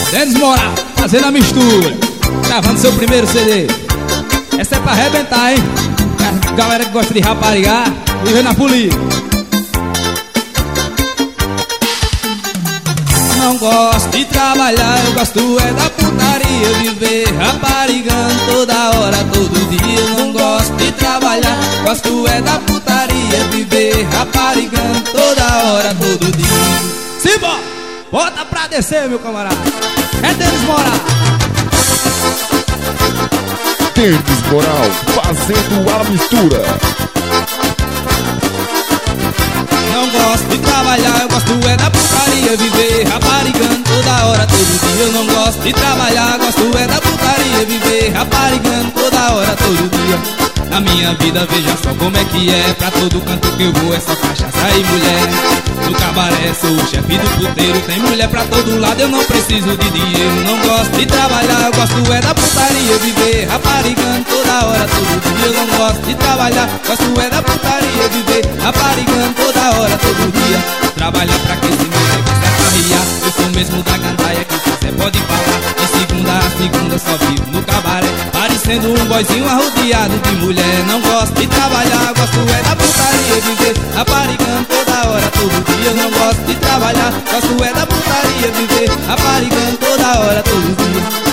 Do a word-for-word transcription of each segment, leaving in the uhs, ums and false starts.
Denis Moral, fazendo a mistura, gravando seu primeiro C D. Essa é pra arrebentar, hein? A galera que gosta de raparigar, vive na folia. Não gosto de trabalhar, eu gosto é da putaria. Viver raparigando toda hora, todo dia. Eu não gosto de trabalhar, gosto é da putaria. Viver raparigando toda hora, todo dia. Simbora! Bota pra descer, meu camarada. É Denis Moral. Denis Moral, fazendo a mistura. Não gosto de trabalhar, eu gosto é da putaria. Viver raparigando toda hora, todo dia. Eu não gosto de trabalhar, gosto é da putaria. Viver raparigando toda hora, todo dia. Na minha vida veja só como é que é. Pra todo canto que eu vou é só cachaça e mulher. No cabaré sou o chefe do puteiro. Tem mulher pra todo lado, eu não preciso de dinheiro. Não gosto de trabalhar, eu gosto é da putaria. Viver raparigando toda hora, todo dia. Eu não gosto de trabalhar, gosto é da putaria. Viver raparigando toda hora, todo dia. Trabalhar pra que esse meu negócio é farriar. Eu sou mesmo da gandaia, que você pode falar. De segunda a segunda só vivo no cabaré, parecendo um boizinho arrodeado de mulher. Não gosto de trabalhar, gosto é da putaria. Viver raparigando toda hora, todo dia. Eu não gosto de trabalhar, gosto é da putaria. Viver raparigando toda hora, todo dia.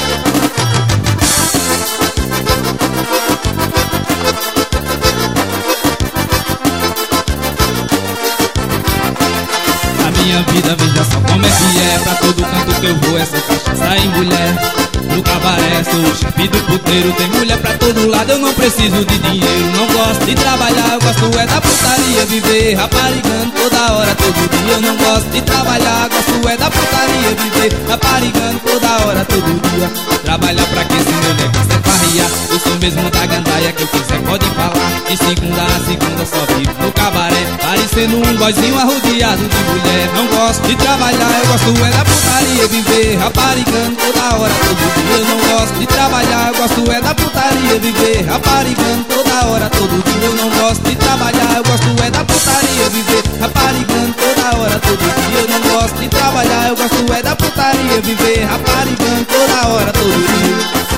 Minha vida, veja só como é que é. Pra todo canto que eu vou é só cachaça e mulher. No cabaré sou o chefe do puteiro. Tem mulher pra todo lado, eu não preciso de dinheiro. Não gosto de trabalhar, eu gosto é da putaria. Viver raparigando toda hora, todo dia. Eu não gosto de trabalhar, gosto é da putaria. Viver raparigando toda hora, todo dia. Trabalhar pra que esse meu negócio é farriar. Eu sou mesmo da gandaia, que eu quiser pode falar. De segunda a segunda só vivo no cabaré, parecendo um boizinho arrodeado de mulher. Não gosto de trabalhar, eu gosto é da putaria. Viver raparigando toda hora, todo dia. Eu não gosto de trabalhar, eu gosto é da putaria. Viver raparigando toda hora, todo dia. Eu não gosto de trabalhar, eu gosto é da putaria. Viver raparigando toda hora, todo dia. Eu não gosto de trabalhar, eu gosto é da putaria. Viver raparigando toda hora, todo dia.